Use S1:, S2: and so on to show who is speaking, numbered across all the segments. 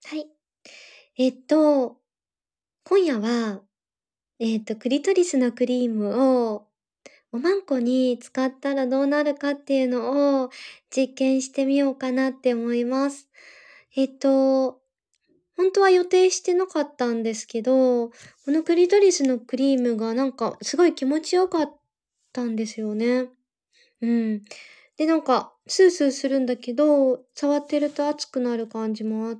S1: はい。えっと、今夜は、クリトリスのクリームをおまんこに使ったらどうなるかっていうのを実験してみようかなって思います。本当は予定してなかったんですけど、このクリトリスのクリームがなんかすごい気持ちよかったんですよね。うん。で、なんか、スースーするんだけど、触ってると熱くなる感じもあって、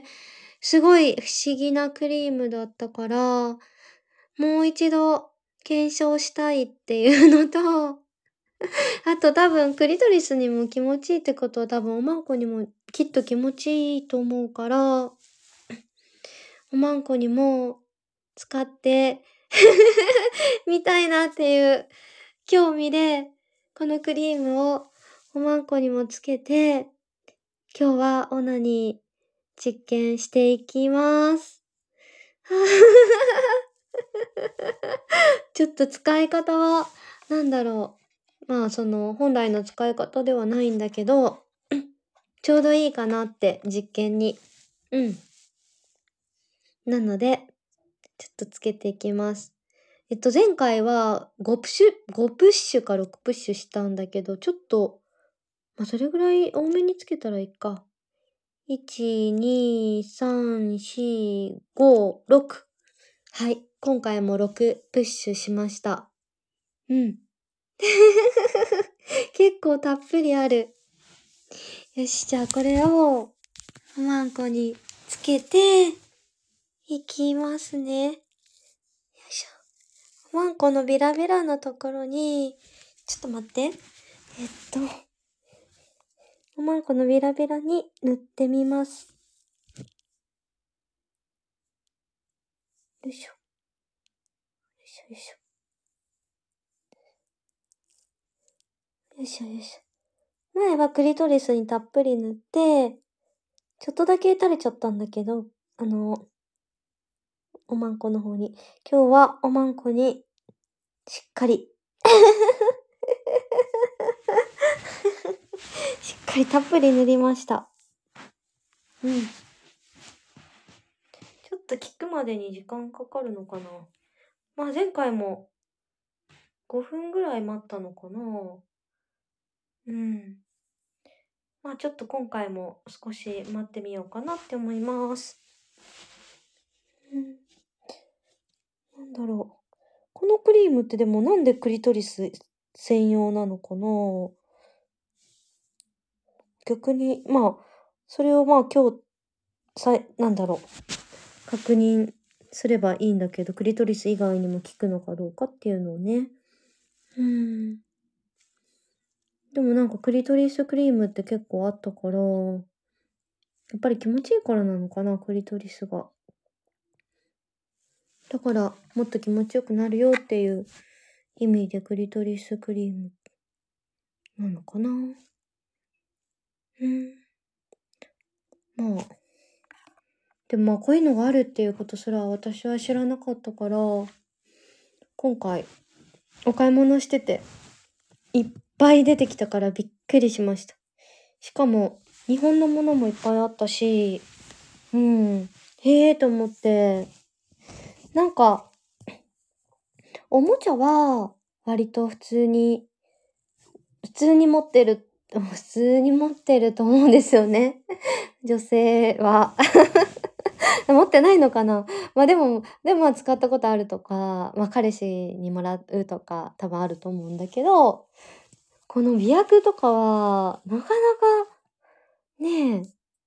S1: すごい不思議なクリームだったから、もう一度検証したいっていうのと、あと多分クリトリスにも気持ちいいってことは多分おまんこにもきっと気持ちいいと思うから、おまんこにも使ってみたいなっていう興味で、このクリームをおまんこにもつけて、今日はオナニー実験していきます。ちょっと使い方は、なんだろう。まあ、本来の使い方ではないんだけど、ちょうどいいかなって、実験に。うん。なので、ちょっとつけていきます。前回は5プッシュか6プッシュしたんだけど、ちょっと、まあ、それぐらい多めにつけたらいいか。1、2、3、4、5、6。はい。今回も6プッシュしました。うん。結構たっぷりある。よし、じゃあこれを、おまんこにつけて、いきますね。よいしょ。おまんこのビラビラのところに、ちょっと待って。おまんこのビラビラに塗ってみます。よいしょ。よいしょよいしょ。よいしょよいしょ。前はクリトリスにたっぷり塗って、ちょっとだけ垂れちゃったんだけど、おまんこの方に。今日はおまんこに、しっかりしっかりたっぷり塗りました。うん。ちょっと効くまでに時間かかるのかな。まあ前回も5分ぐらい待ったのかな。うん。まあちょっと今回も少し待ってみようかなって思います。うん。なんだろう。このクリームってでもなんでクリトリス専用なのかな。逆に、まあ、それをまあ今日、なんだろう。確認すればいいんだけど、クリトリス以外にも効くのかどうかっていうのをね。でもなんかクリトリスクリームって結構あったから、やっぱり気持ちいいからなのかな、クリトリスが。だから、もっと気持ちよくなるよっていう意味でクリトリスクリームなのかな。まあ。でもまあこういうのがあるっていうことすら私は知らなかったから、今回お買い物してて、いっぱい出てきたからびっくりしました。しかも、日本のものもいっぱいあったし、うん。へえと思って、なんか、おもちゃは、割と普通に持ってる、普通に持ってると思うんですよね。女性は。持ってないのかな。まあでも使ったことあるとか、まあ彼氏にもらうとか多分あると思うんだけど、この美薬とかは、なかなか、ね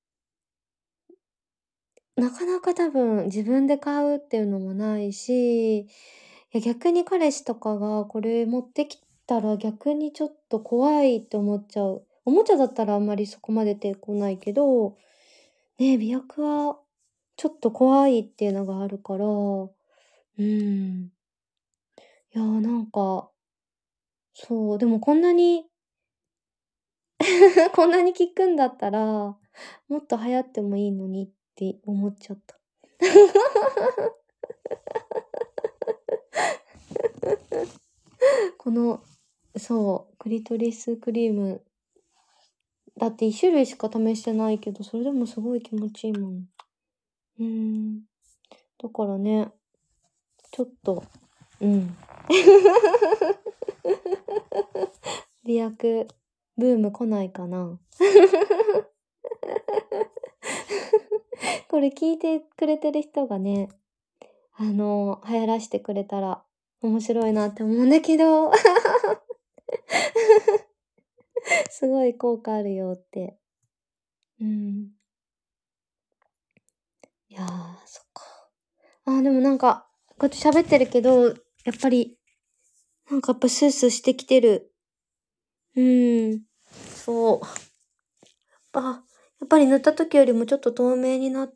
S1: なかなか多分自分で買うっていうのもないし、いや逆に彼氏とかがこれ持ってきたら逆にちょっと怖いって思っちゃう。おもちゃだったらあんまりそこまで抵抗ないけど、ね、美薬はちょっと怖いっていうのがあるから、いやなんか、そう、でもこんなにこんなに効くんだったら、もっと流行ってもいいのにって思っちゃった。この、そう、クリトリスクリーム。だって1種類しか試してないけど、それでもすごい気持ちいいもん。 うーん。だからね、ちょっと、うん。美白ブーム来ないかな。これ聞いてくれてる人がね、流行らしてくれたら面白いなって思うんだけど、すごい効果あるよって。うん。いやー、そっか。でもなんか、こうやって喋ってるけど、やっぱり、なんかやっぱスースーしてきてる。そう。やっぱり塗った時よりもちょっと透明になって、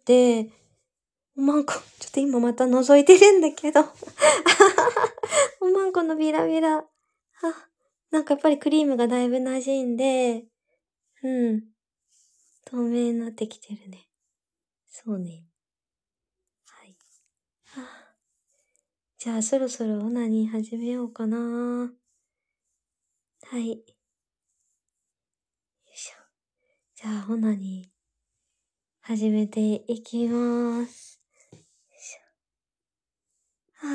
S1: なんか、ちょっと今また覗いてるんだけど。おまんこのビラビラ。なんかやっぱりクリームがだいぶ馴染んで、うん、透明になってきてるね。そうね。はい。じゃあそろそろオナニー始めようかな。はい。よいしょ。じゃあオナニー始めていきます。よいしょ。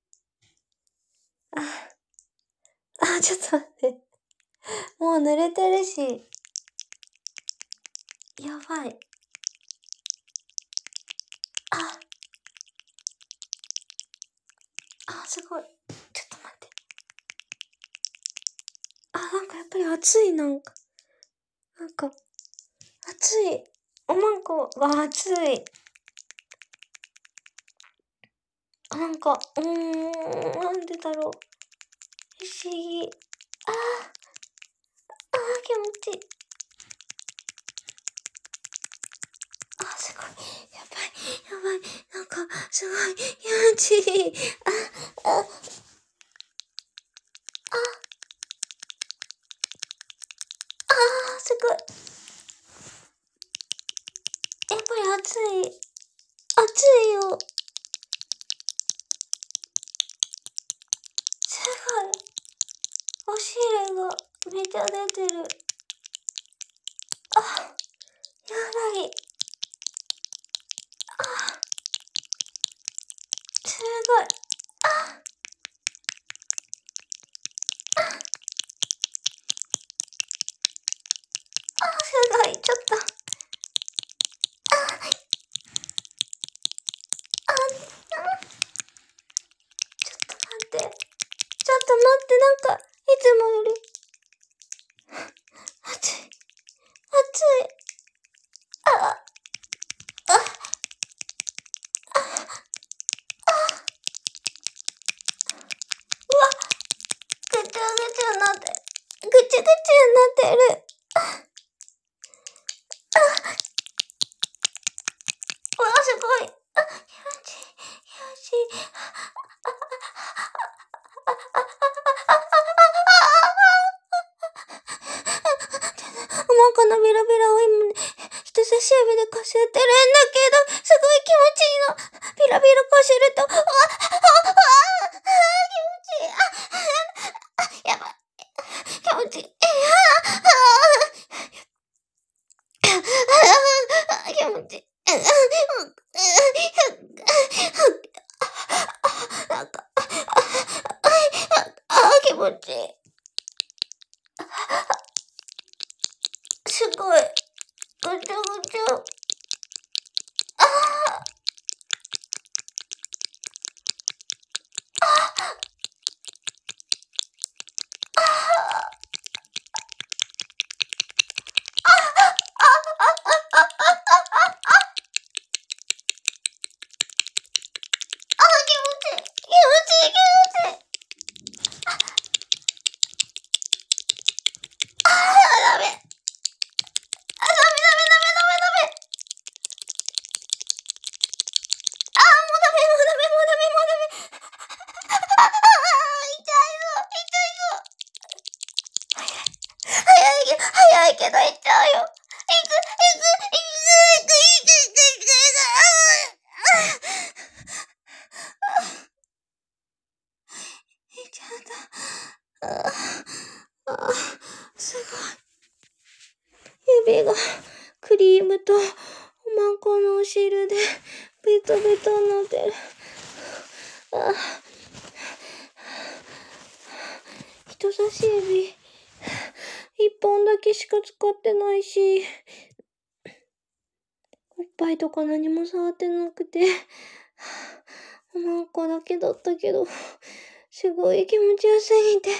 S1: ちょっと待って。もう濡れてるし。やばい。あ、すごい。ちょっと待って。なんかやっぱり熱い、なんか。なんか、熱い。おまんこが熱い。なんか、なんでだろう。不思議。気持ちいい。すごい。やばい。やばい。なんか、すごい。気持ちいい。すごい。やっぱり熱い。熱いよ。すごい。お汁がめちゃ出てる。やばい。すごい。すごい。ちょっと。ちょっと待って。ちょっと待って。なんか、いつもより。熱い。熱い。ぐちゃぐちゃになって。ぐちゃぐちゃになってる。すごい。気持ちいい。気持ちいい。なんかのビラビラを今、人差し指でこすってるんだけど、すごい気持ちいいの。ビラビラこすると、気持ちいい。やばい。気持ちいい。気持ちいい。なんか、気持ちいい。すごい。ぐちゃぐちゃ。気持ちいい。気持ちいい。気持ちいい。ダメ。ダメダメダメダメダメ。もうダメ、もうダメ、もうダメ、もうダメ。痛いぞ、痛いぞ。早いけど行っちゃうよ。行く、行く、行く、行く、行く、行く、行っちゃった。すごい。指がクリームとおまんこのお汁でベトベトになってる。あ、人差し指、一本だけしか使ってないし、おっぱいとか何も触ってなくて、おまんこだけだったけど、すごい気持ちよすぎて、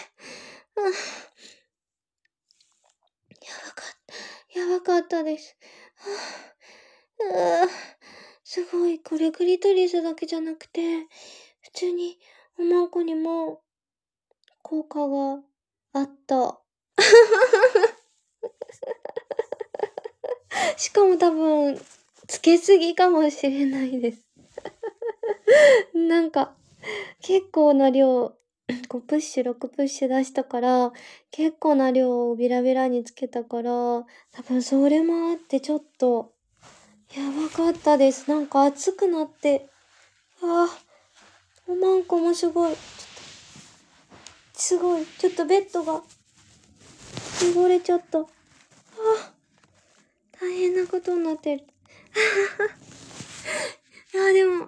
S1: やばかったです。すごい、これクリトリスだけじゃなくて、普通におまんこにも効果があった。しかも多分、つけすぎかもしれないです。なんか、結構な量、5プッシュ、6プッシュ出したから、結構な量をビラビラにつけたから、多分それもあってちょっと、やばかったです。なんか熱くなって、おまんこもすごい、ちょっとベッドが汚れちゃった。大変なことになってる。でも、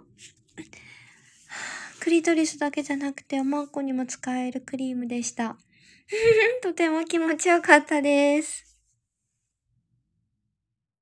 S1: クリトリスだけじゃなくておまんこにも使えるクリームでした。とても気持ちよかったです。